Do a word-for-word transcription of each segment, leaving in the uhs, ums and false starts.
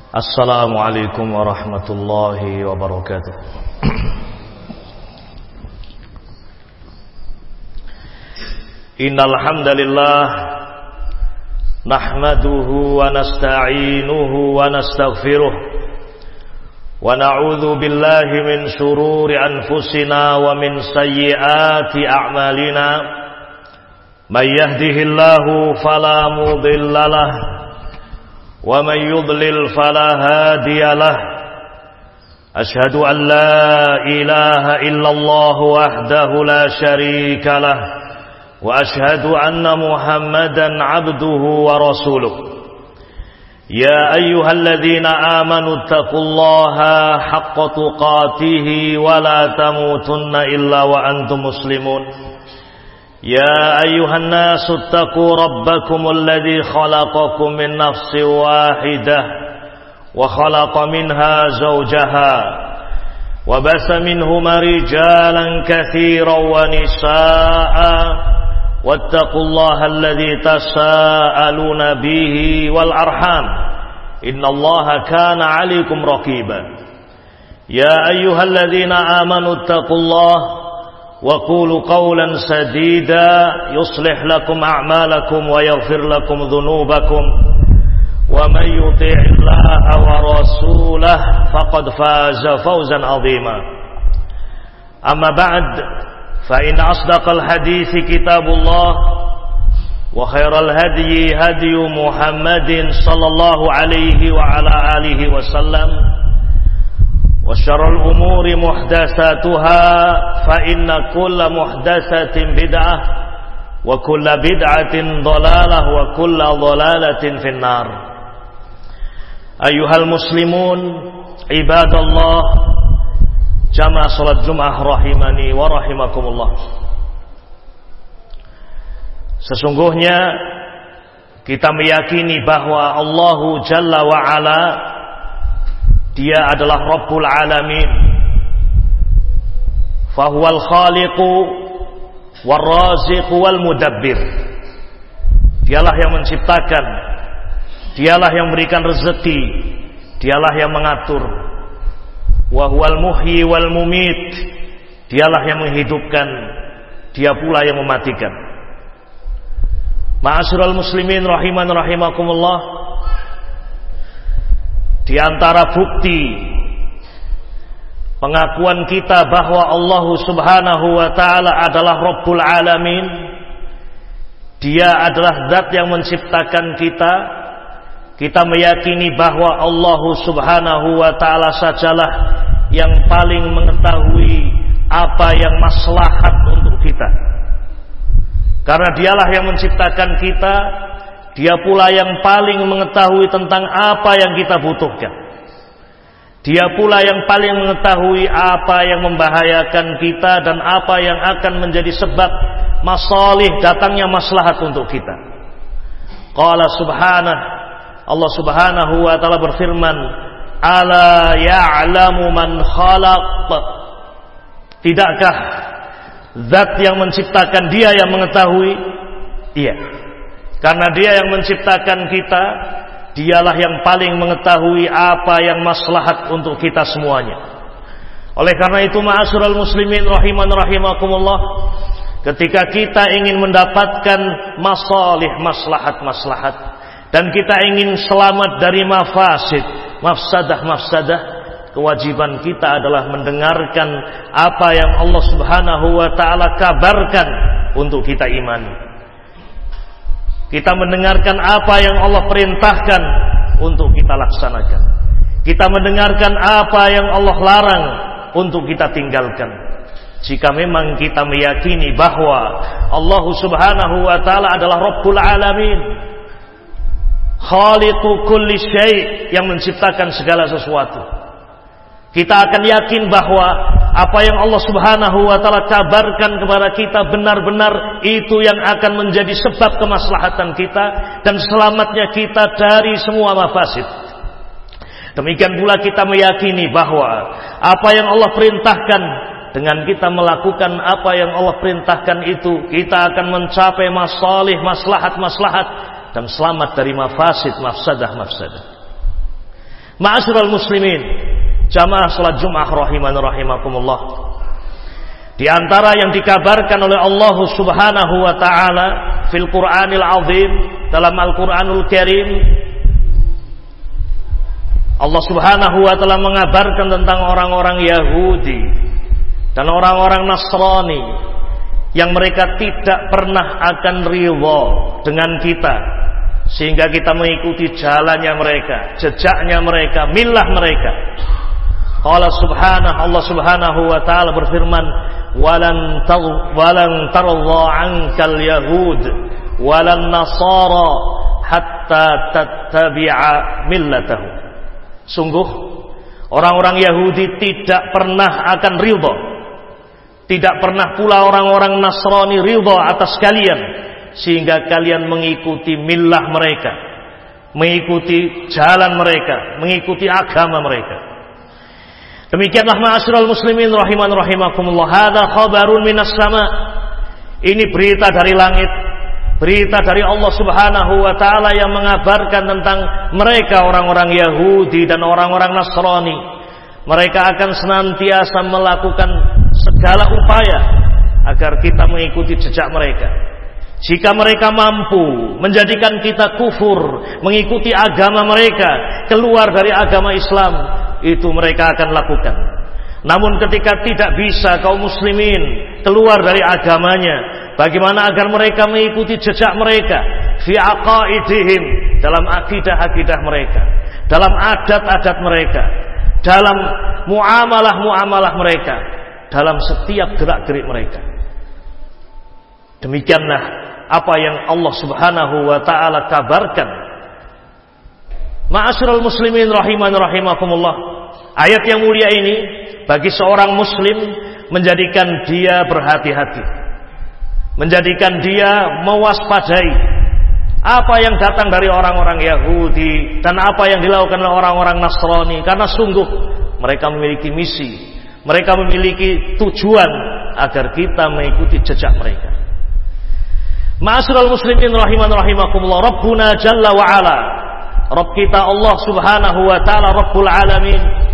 Assalamualaikum warahmatullahi wabarakatuh. Innal hamdalillah nahmaduhu wa nasta'inuhu wa nastaghfiruh wa na'udzu billahi min shururi anfusina wa min sayyiati a'malina. May yahdihillahu fala mudilla lahu wa man yudlil fala hadiya lahu. Asyhadu an la ilaha illallah wahdahu la syarika lahu wa asyhadu anna Muhammadan abduhu wa rasuluh. Ya ayyuhalladzina amanu taqullaha haqqa tuqatih wa la tamutunna illa wa antum muslimun. يا أيها الناس اتقوا ربكم الذي خلقكم من نفس واحدة وخلق منها زوجها وبث منهما رجالا كثيرا ونساء واتقوا الله الذي تساءلون به والأرحام إن الله كان عليكم رقيبا. يا أيها الذين آمنوا اتقوا الله وقولوا قولا سديدا يصلح لكم أعمالكم ويغفر لكم ذنوبكم ومن يطع الله ورسوله فقد فاز فوزا عظيما. أما بعد فإن أصدق الحديث كتاب الله وخير الهدي هدي محمد صلى الله عليه وعلى آله وسلم وشر الأمور محدثاتها فإن كل محدثة بدعة وكل بدعة ضلالة وكل ضلالة في النار. أيها المسلمون عباد الله جمع صلاة Jumat rahimani wa rahimakumullah. Sesungguhnya kita meyakini bahwa Allah Jalla wa Ala Dia adalah Rabbul Alamin, fahuwal khaliqu wal raziqu wal mudabbir. Dialah yang menciptakan, dialah yang memberikan rezeki, dialah yang mengatur. Wahuwal muhyi wal mumit, dialah yang menghidupkan, dia pula yang mematikan. Ma'asyiral muslimin rahiman rahimakumullah. Di antara bukti pengakuan kita bahwa Allah Subhanahu wa taala adalah Rabbul Alamin, Dia adalah zat yang menciptakan kita. Kita meyakini bahwa Allah Subhanahu wa taala sajalah yang paling mengetahui apa yang maslahat untuk kita. Karena Dialah yang menciptakan kita, Dia pula yang paling mengetahui tentang apa yang kita butuhkan. Dia pula yang paling mengetahui apa yang membahayakan kita dan apa yang akan menjadi sebab masalih datangnya maslahat untuk kita. Qala subhanahu, Allah Subhanahu wa taala berfirman, "Ala ya'lamu man khalaq." Tidakkah zat yang menciptakan Dia yang mengetahui? Iya. Karena Dia yang menciptakan kita, Dialah yang paling mengetahui apa yang maslahat untuk kita semuanya. Oleh karena itu, ma'asyiral muslimin rahiman rahimakumullah, ketika kita ingin mendapatkan masalih maslahat-maslahat dan kita ingin selamat dari mafasid, mafsadah-mafsadah, kewajiban kita adalah mendengarkan apa yang Allah Subhanahu wa taala kabarkan untuk kita imani. Kita mendengarkan apa yang Allah perintahkan untuk kita laksanakan. Kita mendengarkan apa yang Allah larang untuk kita tinggalkan. Jika memang kita meyakini bahwa Allah Subhanahu wa taala adalah Rabbul Alamin, Khaliqu kulli syai', yang menciptakan segala sesuatu, kita akan yakin bahwa apa yang Allah Subhanahu wa taala kabarkan kepada kita benar-benar itu yang akan menjadi sebab kemaslahatan kita dan selamatnya kita dari semua mafasid. Demikian pula kita meyakini bahwa apa yang Allah perintahkan, dengan kita melakukan apa yang Allah perintahkan itu, kita akan mencapai masalih, maslahat-maslahat dan selamat dari mafasid, mafsadah-mafsadah. Ma'asyiral muslimin, jamaah salat Jumat rahiman rahimakumullah. Di antara yang dikabarkan oleh Allah Subhanahu wa taala fil Qur'anil Azim, dalam Al-Qur'anul Karim, Allah Subhanahu wa taala mengabarkan tentang orang-orang Yahudi dan orang-orang Nasrani yang mereka tidak pernah akan ridha dengan kita, sehingga kita mengikuti jalannya mereka, jejaknya mereka, milah mereka. Qala subhanahu, Allah Subhanahu wa taala berfirman, walan tar walan tarza ankal yahud walan nasara hatta tattabi'a millatahum. Sungguh orang-orang Yahudi tidak pernah akan ridha, tidak pernah pula orang-orang Nasrani ridha atas kalian, sehingga kalian mengikuti millah mereka, mengikuti jalan mereka, mengikuti agama mereka. Demikianlah ma'asyiral muslimin rahiman rahimakumullah, hadza khabarun minas sama. Ini berita dari langit, berita dari Allah Subhanahu wa taala yang mengabarkan tentang mereka orang-orang Yahudi dan orang-orang Nasrani. Mereka akan senantiasa melakukan segala upaya agar kita mengikuti jejak mereka. Jika mereka mampu menjadikan kita kufur, mengikuti agama mereka, keluar dari agama Islam, itu mereka akan lakukan. Namun ketika tidak bisa kaum muslimin keluar dari agamanya, bagaimana agar mereka mengikuti jejak mereka fi aqaidihim, dalam akidah-akidah mereka, dalam adat-adat mereka, dalam muamalah-muamalah mereka, dalam setiap gerak-gerik mereka. Demikianlah apa yang Allah Subhanahu wa taala kabarkan. Ma'asyiral muslimin rahiman rahimakumullah, ayat yang mulia ini bagi seorang muslim menjadikan dia berhati-hati, menjadikan dia mewaspadai apa yang datang dari orang-orang Yahudi dan apa yang dilakukan oleh orang-orang Nasrani, karena sungguh mereka memiliki misi, mereka memiliki tujuan agar kita mengikuti jejak mereka. Ma'asyiral muslimin rahiman rahimakumullah, Rabbuna jalla wa ala, Rabb kita Allah Subhanahu wa taala Rabbul alamin,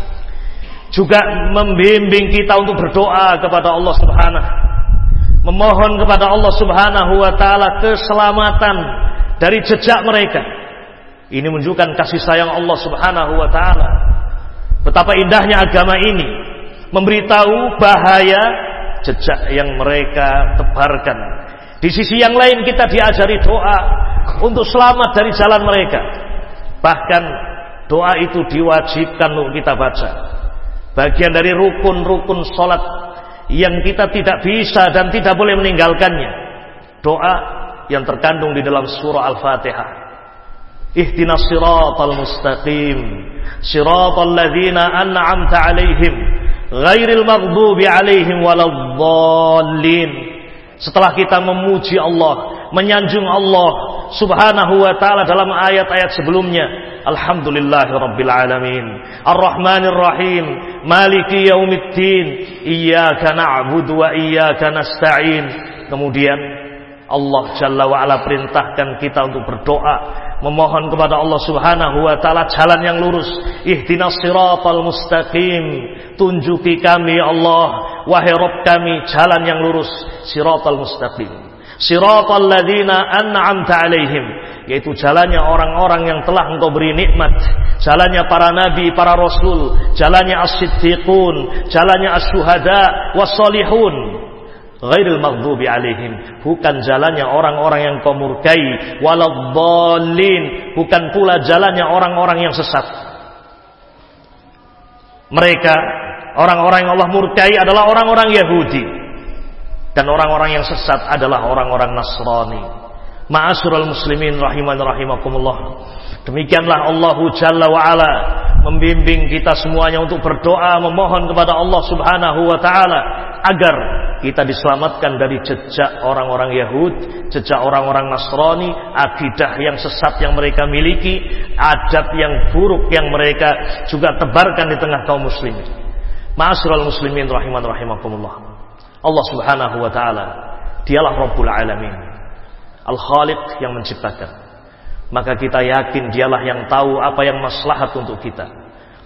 juga membimbing kita untuk berdoa kepada Allah Subhanahu, memohon kepada Allah Subhanahu wa taala keselamatan dari jejak mereka. Ini menunjukkan kasih sayang Allah Subhanahu wa taala. Betapa indahnya agama ini memberitahu bahaya jejak yang mereka tebarkan. Di sisi yang lain kita diajari doa untuk selamat dari jalan mereka. Bahkan doa itu diwajibkan untuk kita baca, bagian dari rukun-rukun sholat yang kita tidak bisa dan tidak boleh meninggalkannya. Doa yang terkandung di dalam surah Al-Fatihah. Ihdinas siratal mustaqim, siratal ladzina an'amta alaihim, ghairil maghdubi alaihim waladdallin. Setelah kita memuji Allah, menyanjung Allah Subhanahu wa ta'ala dalam ayat-ayat sebelumnya, alhamdulillahi rabbil alamin, ar-rahmanir rahim, maliki yaumiddin, iyyaka na'budu wa iyyaka nasta'in. Kemudian Allah Jalla wa ala perintahkan kita untuk berdoa, memohon kepada Allah Subhanahu wa ta'ala jalan yang lurus. Ihdinas siratal mustaqim, tunjuki kami Allah, wahai Rabb kami, jalan yang lurus, siratal mustaqim, siratal ladzina an'amta alaihim, yaitu jalannya orang-orang yang telah Engkau beri nikmat, jalannya para nabi, para rasul, jalannya as-siddiqun, jalannya as-syuhada was-salihun, ghairil maghdubi alaihim, bukan jalannya orang-orang yang Kau murkai, waladdallin, bukan pula jalannya orang-orang yang sesat. Mereka, orang-orang yang Allah murkai adalah orang-orang Yahudi, dan orang-orang yang sesat adalah orang-orang Nasrani. Ma'asyiral muslimin rahiman rahimakumullah, demikianlah Allah Jalla wa ala membimbing kita semuanya untuk berdoa, memohon kepada Allah Subhanahu wa ta'ala agar kita diselamatkan dari jejak orang-orang Yahud, jejak orang-orang Nasrani, akidah yang sesat yang mereka miliki, adat yang buruk yang mereka juga tebarkan di tengah kaum muslimin. Ma'asyiral muslimin rahiman rahimakumullah, Allah Subhanahu wa ta'ala dialah Rabbul alamin, Al-Khaliq yang menciptakan. Maka kita yakin dialah yang tahu apa yang maslahat untuk kita.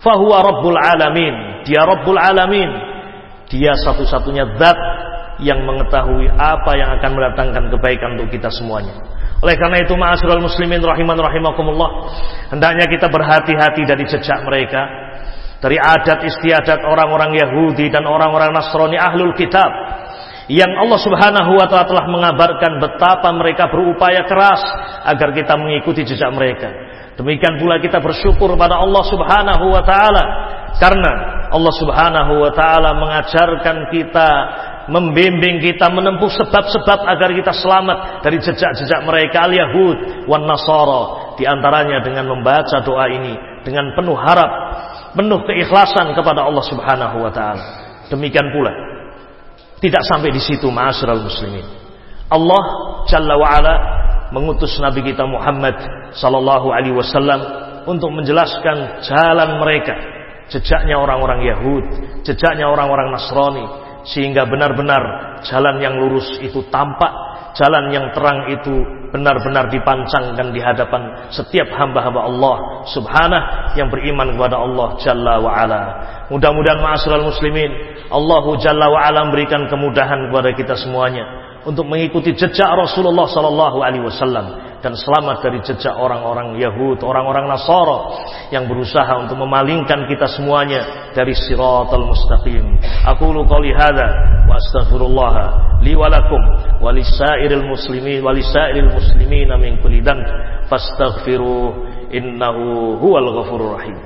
Fahuwa Rabbul Alamin. Dia Rabbul Alamin. Dia satu-satunya zat yang mengetahui apa yang akan mendatangkan kebaikan untuk kita semuanya. Oleh karena itu, ma'asyiral muslimin rahiman rahimakumullah, hendaknya kita berhati-hati dari jejak mereka, dari adat istiadat orang-orang Yahudi dan orang-orang Nasrani ahlul kitab, yang Allah Subhanahu wa ta'ala telah mengabarkan betapa mereka berupaya keras agar kita mengikuti jejak mereka. Demikian pula kita bersyukur pada Allah Subhanahu wa ta'ala, karena Allah Subhanahu wa ta'ala mengajarkan kita, membimbing kita menempuh sebab-sebab agar kita selamat dari jejak-jejak mereka al-Yahud wan Nasara. Di antaranya dengan membaca doa ini dengan penuh harap, penuh keikhlasan kepada Allah Subhanahu wa ta'ala. Demikian pula tidak sampai di situ, ma'asyiral muslimin, Allah Jalla wa Ala mengutus Nabi kita Muhammad sallallahu alaihi wasallam untuk menjelaskan jalan mereka, jejaknya orang-orang Yahud, jejaknya orang-orang Nasrani, sehingga benar-benar jalan yang lurus itu tampak, jalan yang terang itu benar-benar dipancangkan di hadapan setiap hamba-hamba Allah Subhanahu yang beriman kepada Allah Jalla wa Ala. Mudah-mudahan ma'asyiral muslimin, Allah Jalla wa Ala memberikan kemudahan kepada kita semuanya untuk mengikuti jejak Rasulullah sallallahu alaihi wasallam dan selamat dari jejak orang-orang Yahud, orang-orang Nasara yang berusaha untuk memalingkan kita semuanya dari siratal mustaqim. Aqulu qouli hadza wa astaghfirullah li wa lakum wa lisairil muslimin wa lisairil muslimin min kulli dhanb fastaghfiruh innahu huwal ghafurur rahim.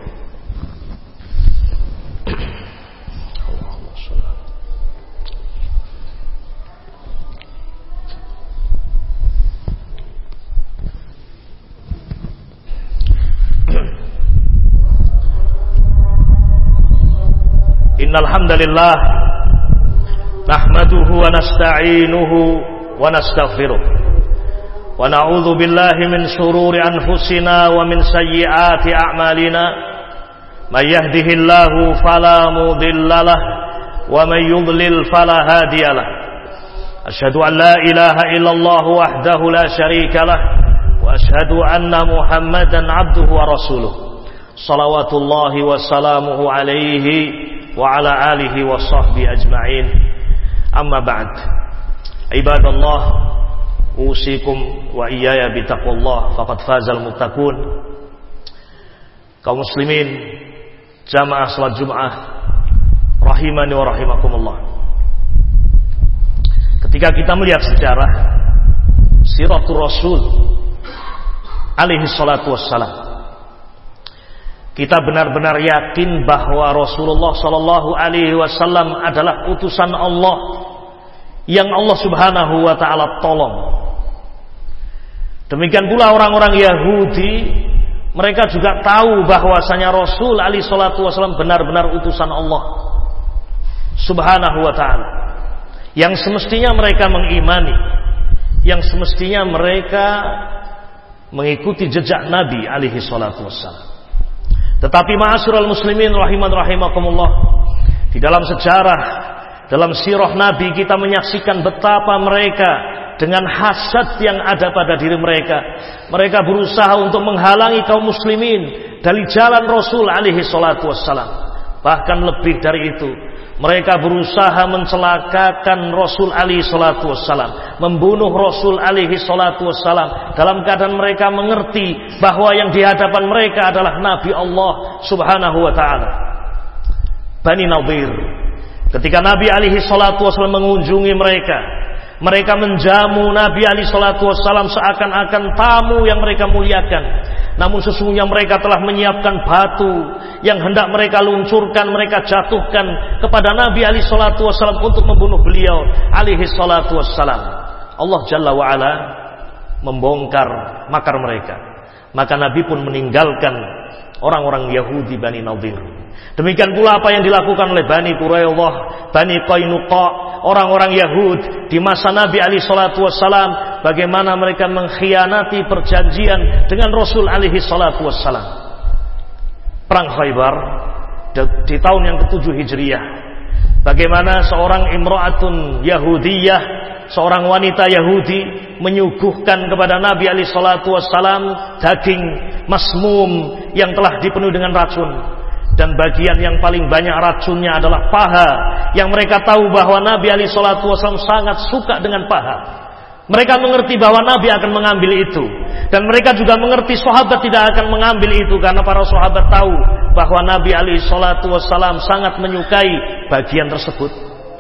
Innal hamdalillah nahmaduhu wa nasta'inuhu wa nastaghfiruh wa na'udzu billahi min shururi anfusina wa min sayyiati a'malina may yahdihillahu fala mudhillalah wa may yudlil fala hadiyalah. Asyhadu an la ilaha illallah wahdahu la syarikalah wa asyhadu anna Muhammadan 'abduhu wa rasuluh. Shalawatullahi wa salamuhu alaihi wa ala alihi wa sahbihi ajma'in. Amma ba'd. Ibadallah, usikum wa iyaya bitaqwallah faqad fazal muttaqun. Kaum muslimin, jamaah salat Jumat rahimani wa rahimakumullah. Ketika kita melihat sejarah siratul Rasul alaihi salatu wassalam, kita benar-benar yakin bahwa Rasulullah sallallahu alaihi wasallam adalah utusan Allah yang Allah Subhanahu wa ta'ala tolong. Demikian pula orang-orang Yahudi, mereka juga tahu bahwasanya Rasul alaihi salatu wasallam benar-benar utusan Allah Subhanahu wa ta'ala, yang semestinya mereka mengimani, yang semestinya mereka mengikuti jejak Nabi alaihi salatu wasallam. Tetapi ma'asyiral muslimin rahiman rahimakumullah, di dalam sejarah, dalam sirah Nabi, kita menyaksikan betapa mereka dengan hasad yang ada pada diri mereka, mereka berusaha untuk menghalangi kaum muslimin dari jalan Rasul alaihi salatu wassalam. Bahkan lebih dari itu, mereka berusaha mencelakakan Rasul alaihi salatu wassalam, membunuh Rasul alaihi salatu wassalam, dalam keadaan mereka mengerti bahwa yang di hadapan mereka adalah Nabi Allah Subhanahu wa ta'ala. Bani Nadir, ketika Nabi alaihi salatu wassalam mengunjungi mereka, mereka menjamu Nabi alaihi salatu wassalam seakan-akan tamu yang mereka muliakan. Namun sesungguhnya mereka telah menyiapkan batu yang hendak mereka luncurkan, mereka jatuhkan kepada Nabi alaihi salatu wassalam untuk membunuh beliau alaihi salatu wassalam. Allah Jalla wa'ala membongkar makar mereka. Maka Nabi pun meninggalkan orang-orang Yahudi Bani Nadir. Demikian pula apa yang dilakukan oleh Bani Quraidah, Bani Qainuqa, orang-orang Yahud di masa Nabi alaihi salatu wassalam, bagaimana mereka mengkhianati perjanjian dengan Rasul alaihi salatu wassalam. Perang Khaybar di tahun yang ketujuh Hijriah, bagaimana seorang imra'atun Yahudiyah, seorang wanita Yahudi menyuguhkan kepada Nabi alaihi salatu wassalam daging masmum yang telah dipenuhi dengan racun. dan bagian yang paling banyak racunnya adalah paha, yang mereka tahu bahwa Nabi alaihi salatu wasallam sangat suka dengan paha. Mereka mengerti bahwa Nabi akan mengambil itu, dan mereka juga mengerti sahabat tidak akan mengambil itu, karena para sahabat tahu bahwa Nabi alaihi salatu wasallam sangat menyukai bagian tersebut.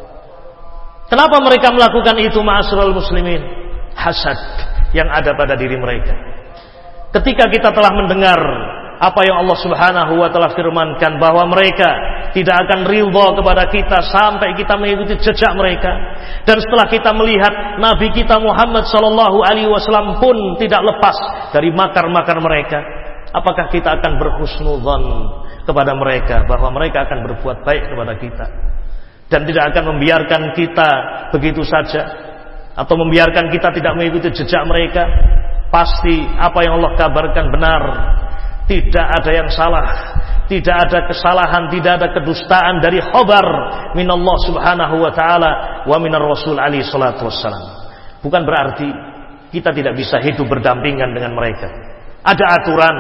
Kenapa mereka melakukan itu, ma'asyiral muslimin? Hasad yang ada pada diri mereka. Ketika kita telah mendengar apa yang Allah Subhanahu wa taala firmankan bahwa mereka tidak akan ridha kepada kita sampai kita mengikuti jejak mereka, dan setelah kita melihat Nabi kita Muhammad sallallahu alaihi wasallam pun tidak lepas dari makar-makar mereka, apakah kita akan berhusnudzon kepada mereka bahwa mereka akan berbuat baik kepada kita dan tidak akan membiarkan kita begitu saja, atau membiarkan kita tidak mengikuti jejak mereka? Pasti apa yang Allah kabarkan benar, tidak ada yang salah, tidak ada kesalahan, tidak ada kedustaan dari khabar minallah subhanahu wa ta'ala wa minar rasul alaihi salatu wassalam. Bukan berarti kita tidak bisa hidup berdampingan dengan mereka. Ada aturan,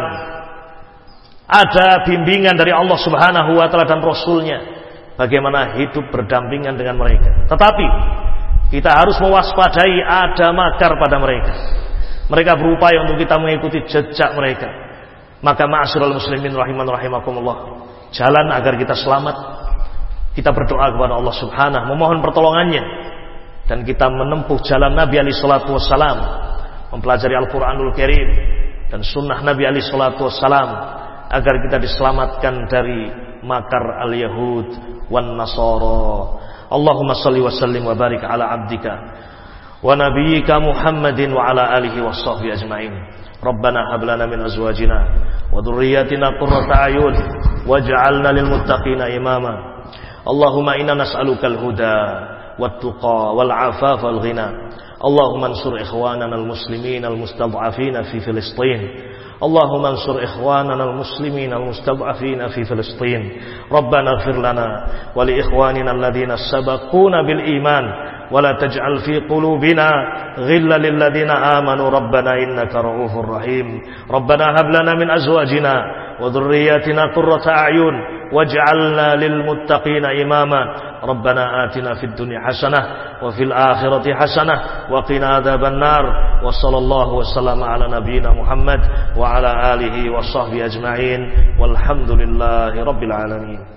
ada bimbingan dari Allah Subhanahu wa ta'ala dan Rasulnya bagaimana hidup berdampingan dengan mereka. Tetapi kita harus mewaspadai ada makar pada mereka. Mereka berupaya untuk kita mengikuti jejak mereka. Maka ma'asyiral muslimin rahiman rahimakumullah, jalan agar kita selamat, kita berdoa kepada Allah Subhanahu, memohon pertolongannya, dan kita menempuh jalan Nabi alaihi salatu wassalam, mempelajari Al-Qur'anul Karim dan sunnah Nabi alaihi salatu wassalam, agar kita diselamatkan dari makar al-Yahud wan Nasara. Allahumma salli wa sallim wa barik ala abdika wa nabiyyika Muhammadin wa ala alihi wa sahbihi ajma'in. Rabbana hab lana min azwajina wa dhurriyyatina qurrata a'yun waj'alna lil muttaqina imama. Allahumma inna nas'aluka al-huda wat-tuqa wal-'afafa wal-ghina. Allahumma ansur ikhwanana al-muslimin al-mustad'afina fi Filistin. Allahumma ansur ikhwanana al-muslimin al-mustad'afina fi Filistin. Rabbana ighfir lana wa li ikhwanina alladhina sabaquna bil iman wa la taj'al fi qulubina ghillan lil ladzina amanu rabbana innaka ra'ufur rahim. Rabbana hab lana min azwajina wa dhurriyyatina qurrata a'yun waj'alna lil muttaqina imama. Rabbana atina fid dunya hasanah wa fil akhirati hasanah wa qina adzaban nar. Wa sallallahu wasallama ala nabiyyina Muhammad wa ala alihi wa sahbihi ajma'in walhamdulillahi rabbil alamin.